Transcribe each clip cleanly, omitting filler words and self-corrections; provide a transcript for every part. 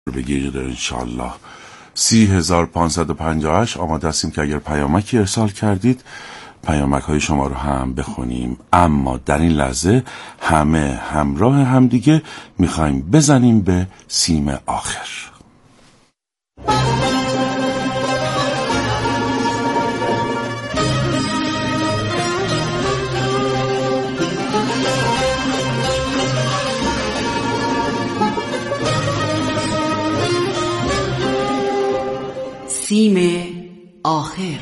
بگیرید انشالله. 30558 آماده هستیم که اگر پیامکی ارسال کردید پیامک های شما رو هم بخونیم، اما در این لحظه همه همراه همدیگه میخوایم بزنیم به سیم آخر. سیم آخر.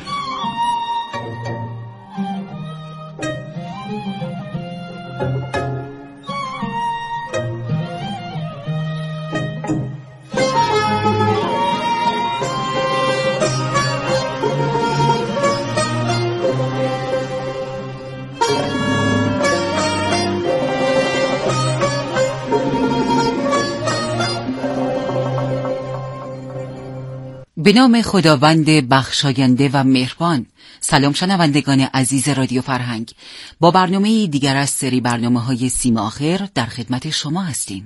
به نام خداوند بخشاینده و مهربان. سلام شنوندگان عزیز رادیو فرهنگ، با برنامه دیگر از سری برنامه‌های سیم آخر در خدمت شما هستیم.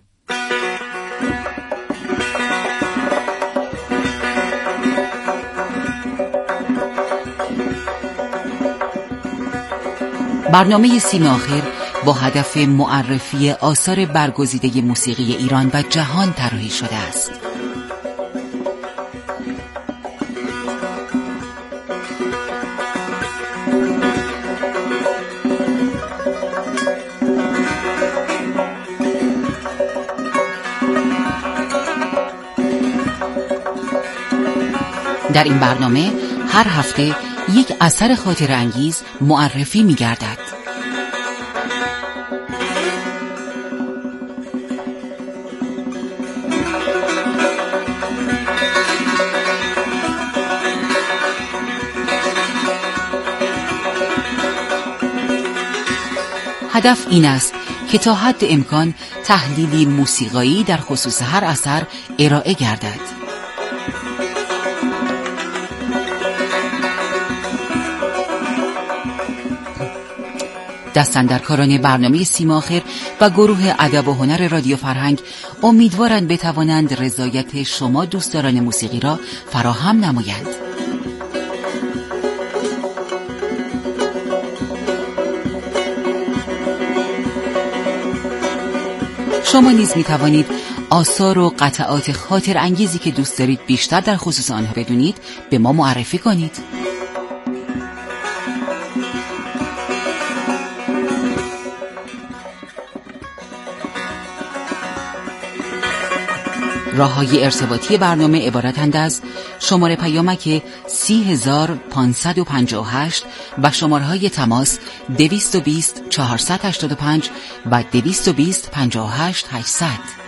برنامه سیم آخر با هدف معرفی آثار برگزیده موسیقی ایران و جهان طراحی شده است. در این برنامه هر هفته یک اثر خاطر انگیز معرفی می گردد. هدف این است که تا حد امکان تحلیلی موسیقایی در خصوص هر اثر ارائه گردد. دستاندرکاران برنامه سیم آخر و گروه ادب و هنر رادیو فرهنگ امیدوارند بتوانند رضایت شما دوستداران موسیقی را فراهم نمایند. شما نیز می توانید آثار و قطعات خاطر انگیزی که دوست دارید بیشتر در خصوص آنها بدونید به ما معرفی کنید. راه‌های ارتباطی برنامه عبارتند از شماره پیامک 30558 و شماره‌های تماس 220 485 و 220 58 800.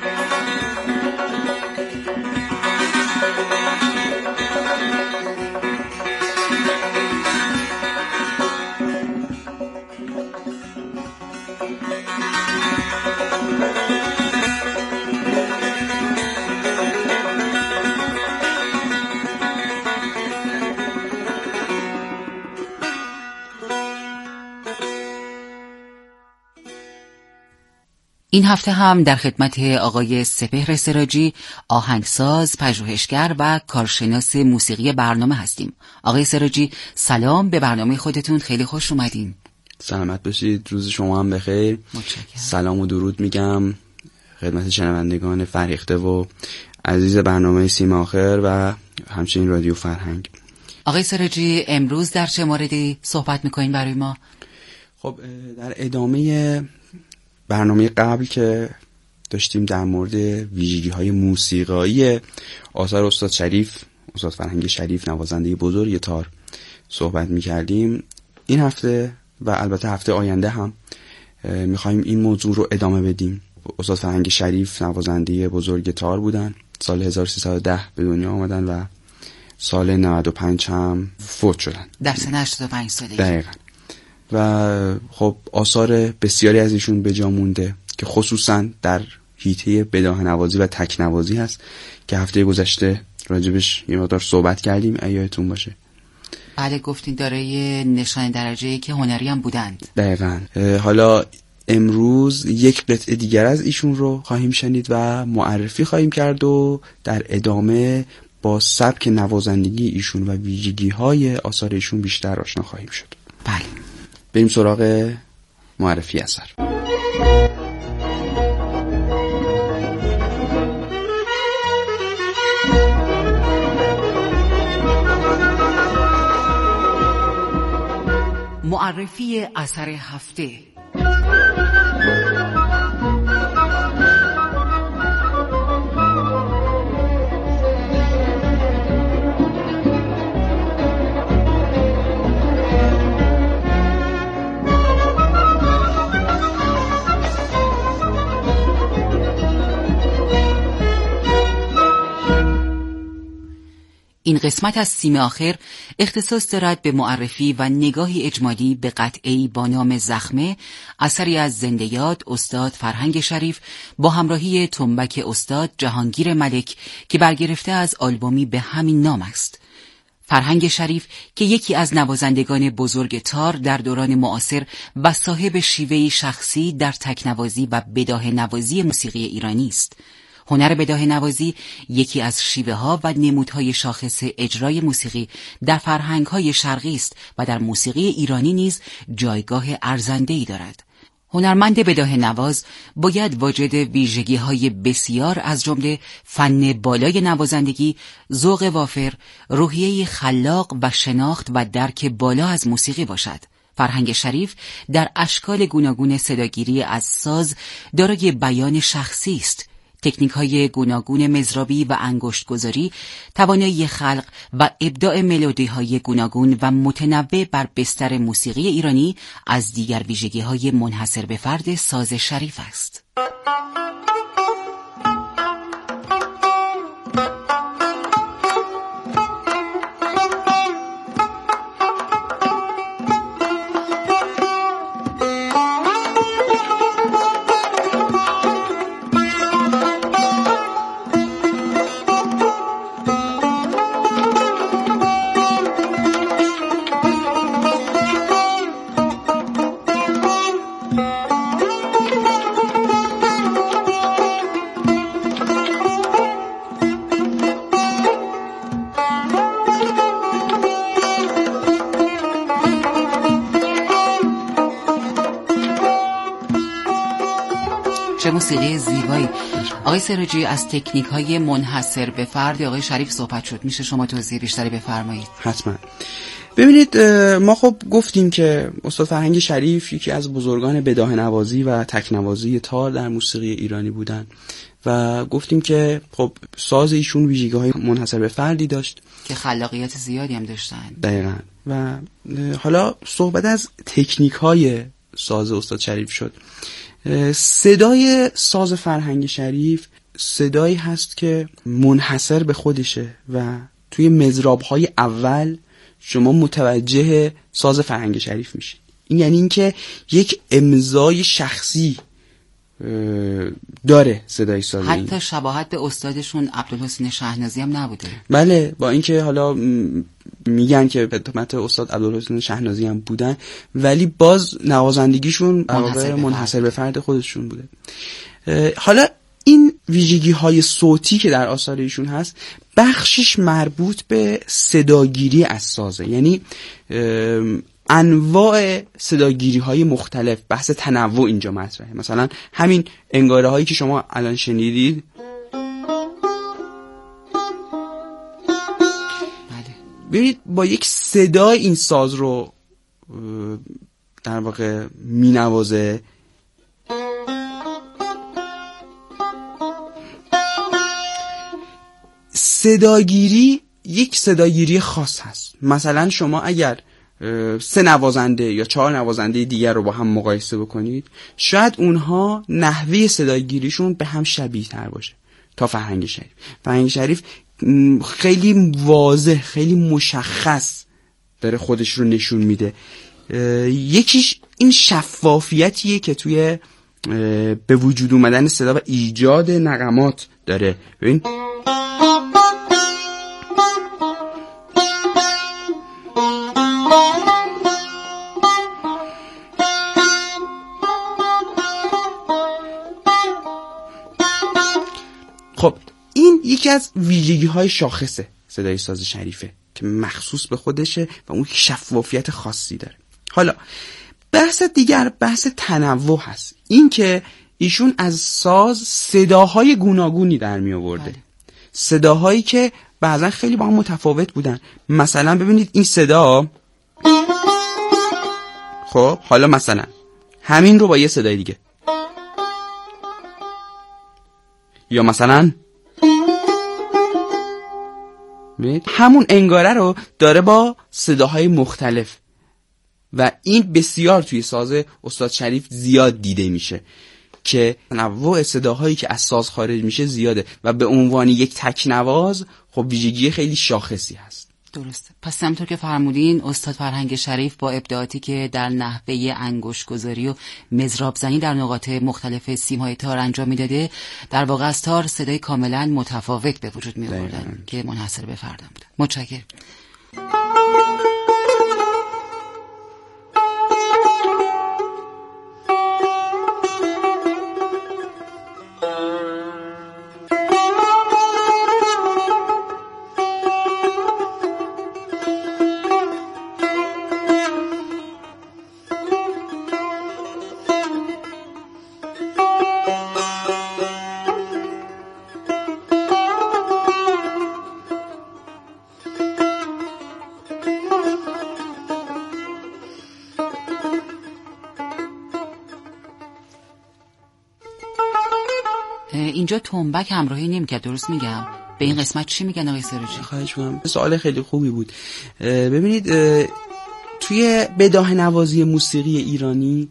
این هفته هم در خدمت آقای سپهر سراجی، آهنگساز، پژوهشگر و کارشناس موسیقی برنامه هستیم. آقای سراجی سلام، به برنامه خودتون خیلی خوش اومدین. سلامت باشید، روز شما هم بخیر. متشکرم. سلام و درود میگم خدمت شنوندگان فرهیخته و عزیز برنامه سیم آخر و همچنین رادیو فرهنگ. آقای سراجی امروز در چه موردی صحبت میکنین برای ما؟ خب در ادامه برنامه قبل که داشتیم در مورد ویژگی‌های موسیقایی آثار استاد فرهنگ شریف، نوازنده بزرگ تار صحبت می‌کردیم. این هفته و البته هفته آینده هم می‌خوایم این موضوع رو ادامه بدیم. استاد فرهنگ شریف نوازنده بزرگ تار بودن، سال 1310 به دنیا آمدن و سال 95 هم فوت شدن، در سن 85 سالگی. دقیقاً. و خب آثار بسیاری از ایشون به جا مونده که خصوصا در حیطه بداهه نوازی و تک نوازی هست که هفته گذشته راجبش یه مقدار صحبت کردیم، یادتون باشه. بله گفتین داره یه نشان درجه‌ای که هنری هم بودند. دقیقاً. حالا امروز یک قطعه دیگر از ایشون رو خواهیم شنید و معرفی خواهیم کرد و در ادامه با سبک نوازندگی ایشون و ویژگی‌های آثار ایشون بیشتر آشنا خواهیم شد. بله، بریم سراغ معرفی اثر. معرفی اثر هفته. این قسمت از سیم آخر اختصاص دارد به معرفی و نگاهی اجمالی به قطعه‌ای با نام زخمه، اثری از زنده یاد استاد فرهنگ شریف با همراهی تنبک استاد جهانگیر ملک که برگرفته از آلبومی به همین نام است. فرهنگ شریف که یکی از نوازندگان بزرگ تار در دوران معاصر و صاحب شیوهی شخصی در تکنوازی و بداهه نوازی موسیقی ایرانی است. هنر بداهه نوازی یکی از شیوه ها و نمودهای شاخص اجرای موسیقی در فرهنگ های شرقی است و در موسیقی ایرانی نیز جایگاه ارزنده‌ای دارد. هنرمند بداهه نواز باید واجد ویژگی های بسیار از جمله فن بالای نوازندگی، ذوق وافر، روحیه خلاق و شناخت و درک بالا از موسیقی باشد. فرهنگ شریف در اشکال گوناگون صداگیری از ساز دارای بیان شخصی است. تکنیک‌های گوناگون مضرابی و انگشت‌گذاری، توانایی خلق و ابداع ملودی‌های گوناگون و متنوع بر بستر موسیقی ایرانی از دیگر ویژگی‌های منحصر به فرد ساز شریف است. چه موسیقی زیبایی. آقای سراجی، از تکنیک‌های منحصر به فرد آقای شریف صحبت شد، میشه شما توضیح بیشتری بفرمایید؟ حتما. ببینید، ما خب گفتیم که استاد فرهنگ شریف یکی از بزرگان بداهه نوازی و تکنوازی تار در موسیقی ایرانی بودن و گفتیم که خب ساز ایشون ویژگی‌های منحصر به فردی داشت که خلاقیت زیادی هم داشتن. دقیقاً. و حالا صحبت از تکنیک‌های ساز استاد شریف شد. صدای ساز فرهنگ شریف صدایی هست که منحصر به خودشه و توی مضراب‌های اول شما متوجه ساز فرهنگ شریف میشید. این یعنی اینکه یک امضای شخصی داره صدای ساز. حتی شباهت به استادشون عبدالحسین شهنازی هم نبوده. بله، با اینکه حالا میگن که به تهمت استاد عبدالحسین شهنازی هم بودن، ولی باز نوازندگیشون منحصر به فرد خودشون بوده. حالا این ویژگی‌های صوتی که در آثار ایشون هست بخشش مربوط به صداگیری از سازه، یعنی انواع صداگیری‌های مختلف، بحث تنوع اینجا مطرحه. مثلا همین انگاره هایی که شما الان شنیدید، ببینید با یک صدای این ساز رو در واقع مینوازه. صداگیری یک صداگیری خاص هست. مثلا شما اگر 3 نوازنده یا 4 نوازنده دیگر رو با هم مقایسه بکنید، شاید اونها نحوه صداگیریشون به هم شبیه تر باشه تا فرهنگ شریف. فرهنگ شریف خیلی واضح، خیلی مشخص داره خودش رو نشون میده. یکیش این شفافیتیه که توی به وجود اومدن صدا و ایجاد نغمات داره. ببین یکی از ویژگی‌های شاخصه صدای ساز شریفه که مخصوص به خودشه و اون شفافیت خاصی داره. حالا بحث دیگر بحث تنوع هست، این که ایشون از ساز صداهای گوناگونی در می آورده، صداهایی که بعضا خیلی با هم متفاوت بودن. مثلا ببینید این صدا، خب حالا مثلا همین رو با یه صدای دیگه، یا مثلا همون انگاره رو داره با صداهای مختلف و این بسیار توی ساز استاد شریف زیاد دیده میشه که تنوع صداهایی که از ساز خارج میشه زیاده و به عنوان یک تکنواز خب ویژگی خیلی شاخصی هست. درسته. پس همونطور که فرمودین استاد فرهنگ شریف با ابداعاتی که در نحوه انگشت‌گذاری و مضراب زنی در نقاط مختلف سیم‌های تار انجام میداده، در واقع از تار صدای کاملا متفاوت به وجود می آوردن که منحصر به فردان بوده. متشکرم. اینجا تنبک همراهی نمی‌کرد، درست میگم؟ به این قسمت چی میگن آقای سروجی؟ خواهش می‌کنم. سوال خیلی خوبی بود. ببینید توی بداهه نوازی موسیقی ایرانی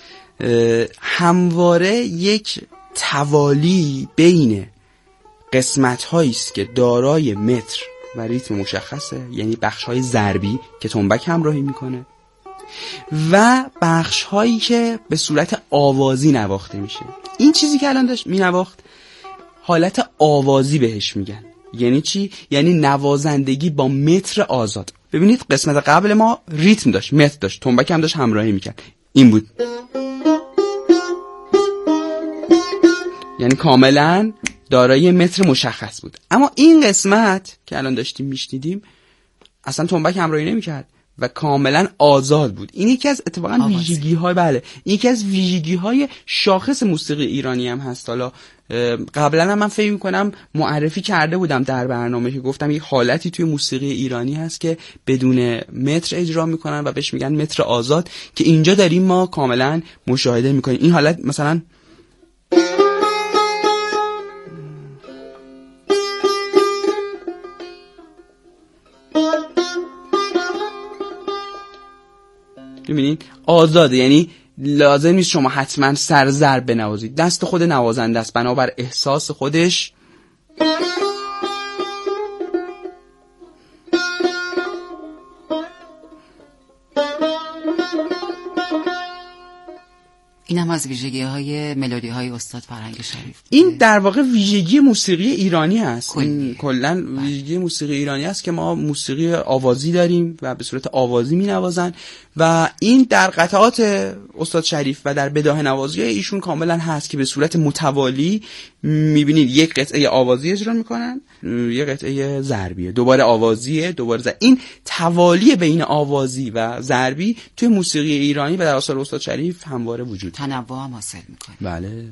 همواره یک توالی بین قسمت‌هایی است که دارای متر و ریتم مشخصه، یعنی بخش‌های ضربی که تنبک همراهی میکنه و بخش‌هایی که به صورت آوازی نواخته میشه. این چیزی که الان داشت مینواخت حالت آوازی بهش میگن. یعنی چی؟ یعنی نوازندگی با متر آزاد. ببینید قسمت قبل ما ریتم داشت، متر داشت، تنبک هم داشت همراهی میکرد. این بود، یعنی کاملا دارای متر مشخص بود. اما این قسمت که الان داشتیم میشنیدیم اصلا تنبک همراهی نمیکرد و کاملا آزاد بود. این یکی از اتفاقا ویژگی‌های این یکی از ویژگی‌های شاخص موسیقی ایرانی هم هست. حالا قبلا هم من فکر می‌کنم معرفی کرده بودم در برنامه که گفتم یک حالتی توی موسیقی ایرانی هست که بدون متر اجرا میکنن و بهش میگن متر آزاد، که اینجا داریم ما کاملا مشاهده میکنیم. این حالت مثلا ببینید آزاده، یعنی لازم نیست شما حتما سر ضرب بنوازید، دست خود نوازنده است بنابر احساس خودش. این هم از ویژگی‌های ملودی‌های استاد فرهنگ شریف. این در واقع ویژگی موسیقی ایرانی هست. کلاً ویژگی موسیقی ایرانی است که ما موسیقی آوازی داریم و به صورت آوازی می‌نوازن و این در قطعات استاد شریف و در بداهه نوازی ایشون کاملاً هست که به صورت متوالی می‌بینید یک قطعه آوازی اجرا می‌کنن، یک قطعه ضربیه، دوباره آوازیه، دوباره این توالی بین آوازی و ضربی توی موسیقی ایرانی و در آثار استاد شریف همواره وجود تنوع هم حاصل میکنه. بله.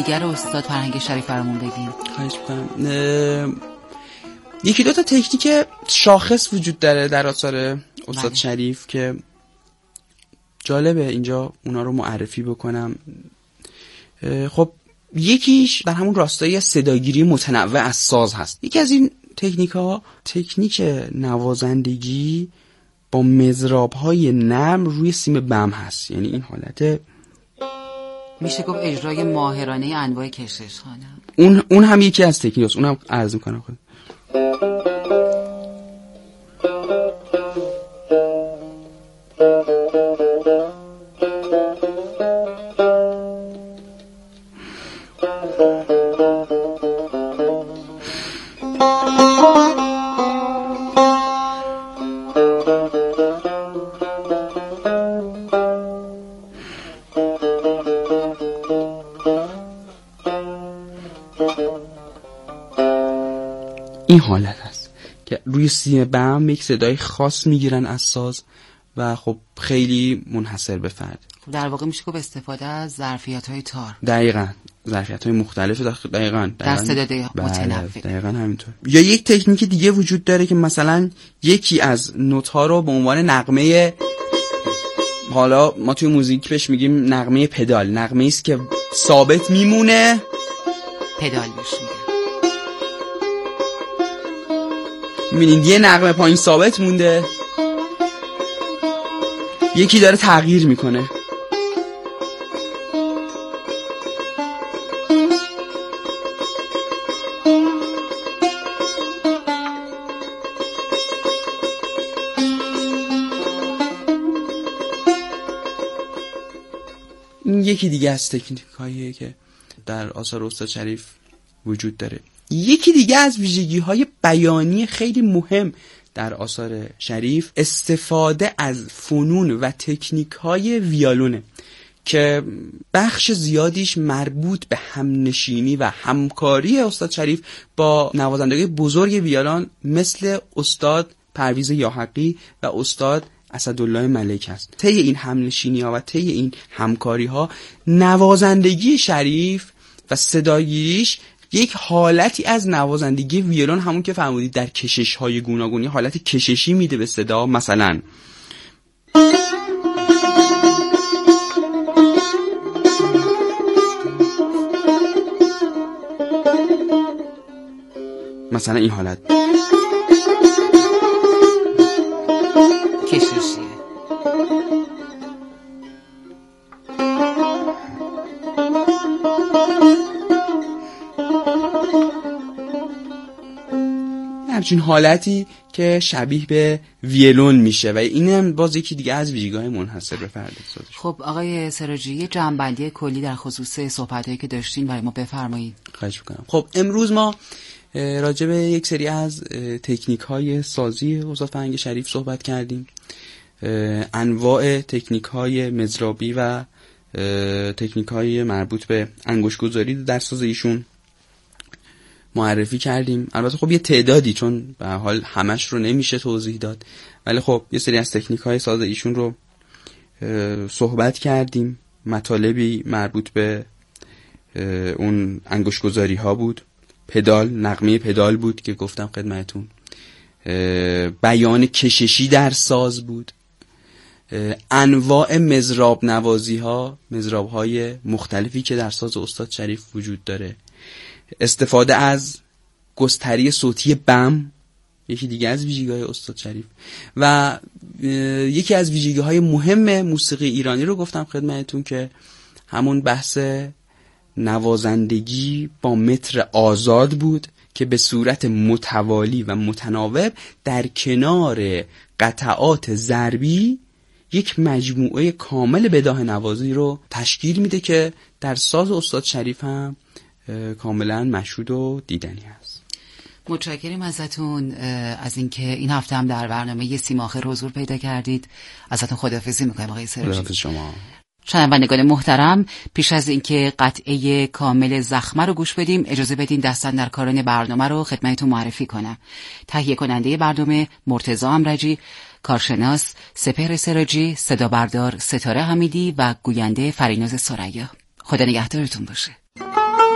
دیگر استاد فرهنگ شریف برامون بگین. خواهش می‌کنم. یکی دو تا تکنیک شاخص وجود داره در آثار استاد شریف که جالبه اینجا اونا رو معرفی بکنم. خب یکیش در همون راستای صداگیری متنوع از ساز هست. یکی از این تکنیک نوازندگی با مضراب‌های نرم روی سیم بم هست. یعنی این حالت میشه گفت اجرای ماهرانه انواع کشش خانم. اون هم یکی از تکنیکاست. اونم عرض می‌کنم خود. این حالت هست که روی سیم بم یک صدای خاص میگیرن از ساز و خب خیلی منحصر به فرد. خب در واقع میشه که به استفاده از ظرفیت‌های تار. دقیقاً ظرفیت‌های مختلف دقیقاً در صدای متنوع. دقیقاً همینطور. یا یک تکنیک دیگه وجود داره که مثلا یکی از نوت‌ها رو به عنوان نغمه، حالا ما توی موزیک بهش میگیم نغمه پدال، نغمه‌ای است که ثابت میمونه، پدال بهش میگن. می‌بینید یه نغمه پایین ثابت مونده، یکی داره تغییر میکنه. این یکی دیگه از تکنیک‌هاییه که در آثار استاد شریف وجود داره. یکی دیگه از ویژگی‌های بیانی خیلی مهم در آثار شریف استفاده از فنون و تکنیک‌های ویولونه که بخش زیادیش مربوط به همنشینی و همکاری استاد شریف با نوازندگان بزرگ ویولن مثل استاد پرویز یاحقی و استاد اسدالله ملک است. طی این همنشینی‌ها و طی این همکاری‌ها نوازندگی شریف و صداگیریش یک حالتی از نوازندگی ویولن، همون که فرمودید در کشش‌های گوناگونی حالت کششی میده به صدا. مثلا این حالت کششیه. همچین حالتی که شبیه به ویولون میشه و اینم باز یکی دیگه از ویژگی‌های منحصر به فرد است. خب آقای سراجی یه جمع‌بندی کلی در خصوص صحبتایی که داشتین برای ما بفرمایید. خواهش می‌کنم. خب امروز ما راجع به یک سری از تکنیک‌های سازی استاد فرهنگ شریف صحبت کردیم. انواع تکنیک‌های مضرابی و تکنیک‌های مربوط به انگشت‌گذاری در ساز ایشون معرفی کردیم. البته خب یه تعدادی، چون به حال همش رو نمیشه توضیح داد، ولی خب یه سری از تکنیک‌های ساز ایشون رو صحبت کردیم. مطالبی مربوط به اون انگشت‌گذاری‌ها بود، پدال، نغمه پدال بود که گفتم خدمتون، بیان کششی در ساز بود، انواع مضراب نوازی‌ها، مضراب‌های مختلفی که در ساز استاد شریف وجود داره، استفاده از گستری صوتی بم، یکی دیگه از ویژگی‌های استاد شریف، و یکی از ویژگی‌های مهم موسیقی ایرانی رو گفتم خدمتتون که همون بحث نوازندگی با متر آزاد بود که به صورت متوالی و متناوب در کنار قطعات ضربی یک مجموعه کامل بداهه نوازی رو تشکیل میده که در ساز استاد شریف هم کاملا مشهود و دیدنی هست. متشکریم ازتون از اینکه این هفته هم در برنامه سیم آخر حضور پیدا کردید. ازتون خداحافظی میکنیم آقای سراجی. خداحافظ شما. شنوندگان محترم، پیش از اینکه قطعه کامل زخمه رو گوش بدیم، اجازه بدین دستاندرکاران برنامه رو خدمتتون معرفی کنم. تهیه کننده برنامه مرتضی امرجی، کارشناس سپهر سراجی، صدا بردار ستاره حمیدی و گوینده فریناز ثریا. خدا نگهدارتون باشه.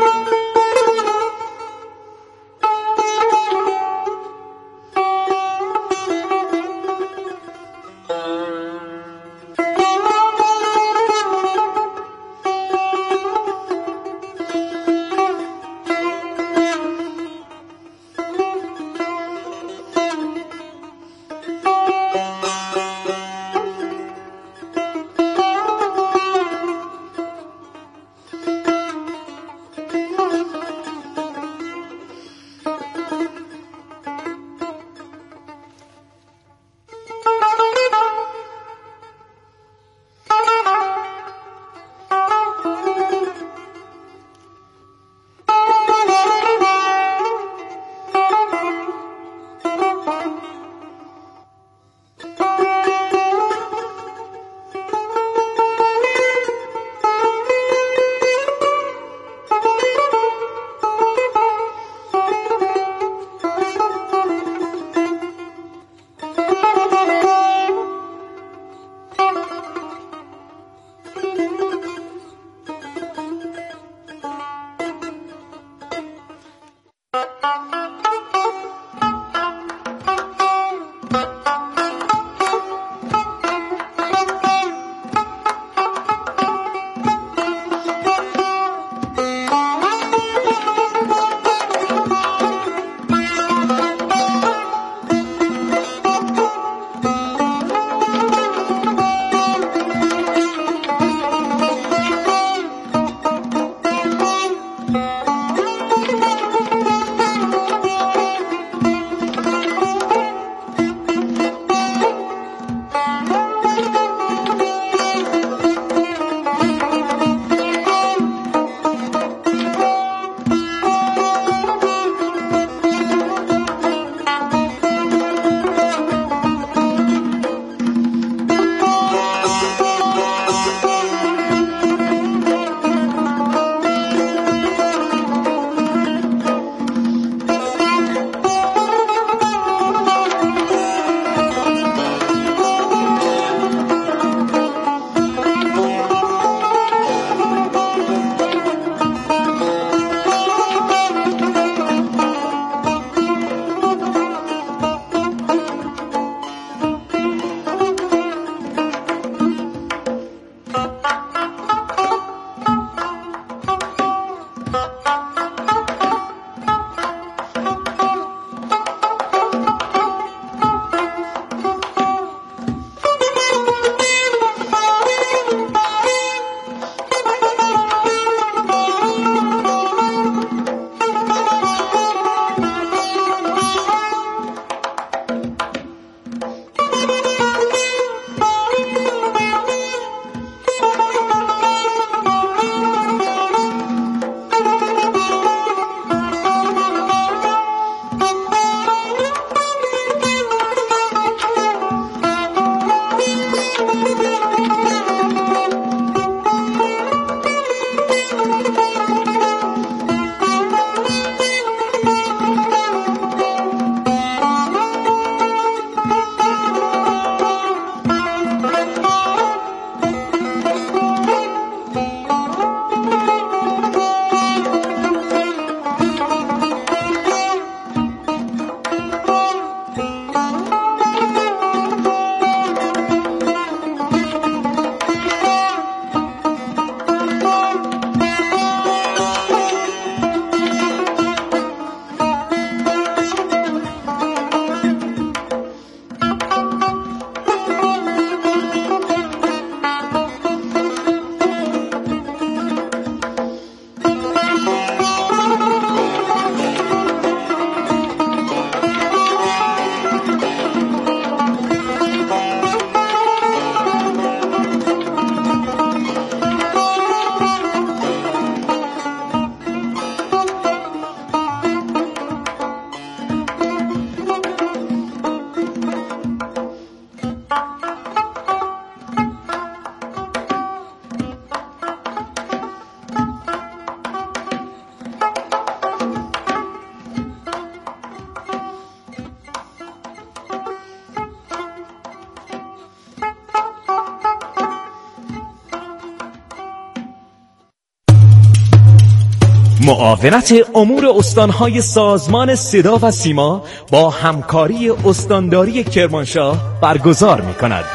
معاونت امور استانهای سازمان صدا و سیما با همکاری استانداری کرمانشاه برگزار می‌کند.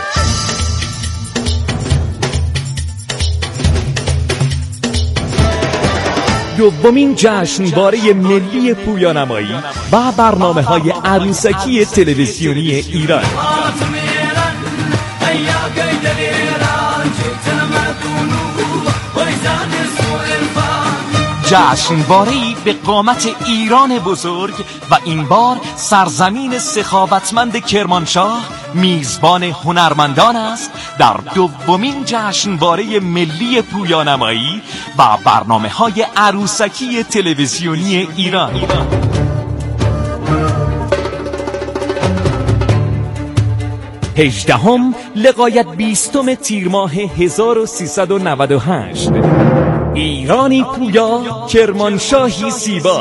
دومین جشنواره ملی پویانمایی و برنامه‌های عروسکی تلویزیونی ایران. جشنواره‌ای به قامت ایران بزرگ و این بار سرزمین سخاوتمند کرمانشاه میزبان هنرمندان است در دومین جشنواره ملی پویانمایی و برنامه‌های عروسکی تلویزیونی ایران. هجدهم لغایت 20 تیر ماه 1398 ایرانی پویا، کرمانشاهی زیبا.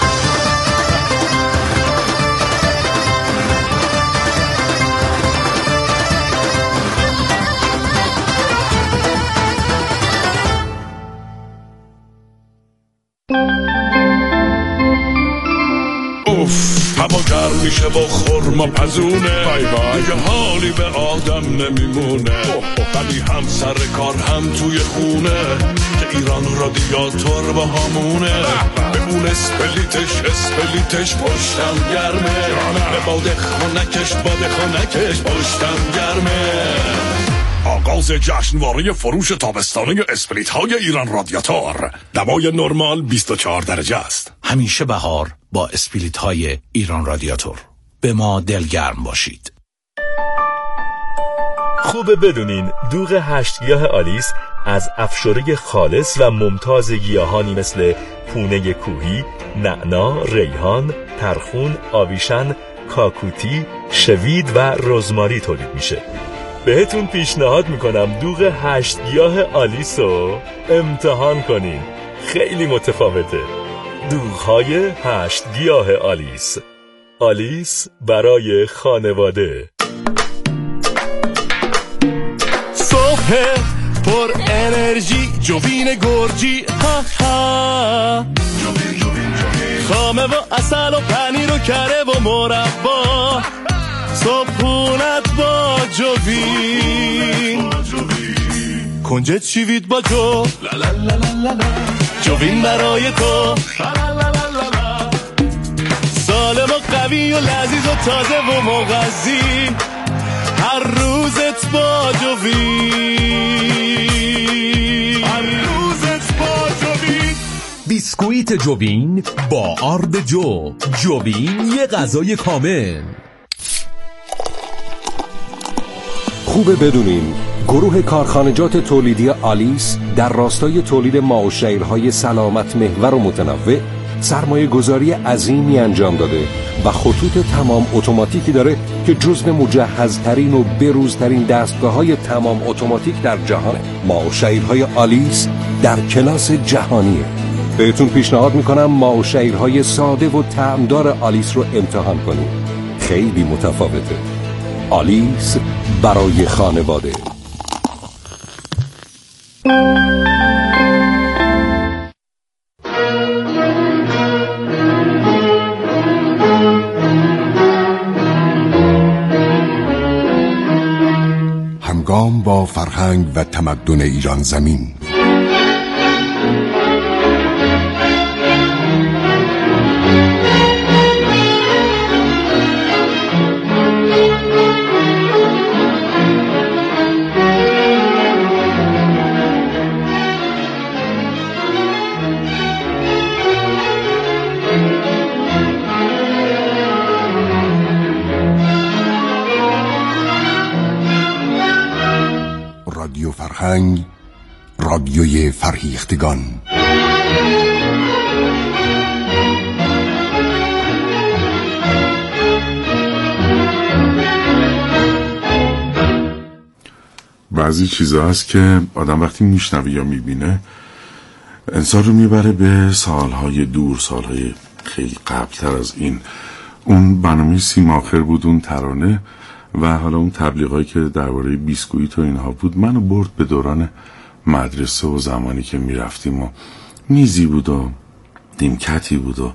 هوا گرم میشه و خورما پزونه، دیگه حالی به آدم نمیمونه، ولی هم سر کار هم توی خونه که ایران رادیاتور با همونه. بمون اسپلیتش پشتم گرمه، به باد خونکش پشتم گرمه. آغاز جشنواره فروش تابستانه اسپلیت های ایران رادیاتور. دمای نرمال 24 درجه است. همیشه بهار با اسپلیت های ایران رادیاتور. به ما دلگرم باشید. خوبه بدونین دوغ 8 گیاه آلیس از افشاره خالص و ممتاز گیاهانی مثل پونه کوهی، نعنا، ریحان، ترخون، آویشن، کاکوتی، شوید و رزماری تولید میشه. بهتون پیشنهاد میکنم دوغ 8 گیاه آلیس رو امتحان کنین. خیلی متفاوته. دوغ‌های 8 گیاه آلیس. آلیس برای خانواده. صبح پر انرژی، جوین گرجی، ها ها، خامه و اصل و پنیر و کره و مربا، صبحونت با جوین، کنجد شیوید با جوین برای تو، سالم و قوی و لذیذ و تازه و مغذی، هر روزت با جوین، هر روزت با جوین. بیسکویت جوین با آرد جوین یه غذای کامل. خوبه بدونین گروه کارخانجات تولیدی آلیس در راستای تولید ماه‌وشیرهای سلامت محور و متنوع سرمایه گذاری عظیمی انجام داده و خطوط تمام اتوماتیکی داره که جزو مجهزترین و بروزترین دستگاه‌های تمام اتوماتیک در جهانه. ماه‌وشیرهای آلیس در کلاس جهانیه. بهتون پیشنهاد میکنم ماه‌وشیرهای ساده و طعمدار آلیس رو امتحان کنید. خیلی متفاوته. آلیس برای خانواده. همگام با فرهنگ و تمدن ایران زمین. رادیو فرهنگ، رادیوی فرهیختگان. بعضی چیزا هست که آدم وقتی میشنوه یا میبینه انسان رو میبره به سالهای دور، سالهای خیلی قبلتر از این. اون برنامه سیماخر بود، اون ترانه و حالا اون تبلیغایی که درباره بیسکویت و اینها بود منو برد به دوران مدرسه و زمانی که میرفتیم و میزی بود و نیمکتی بود و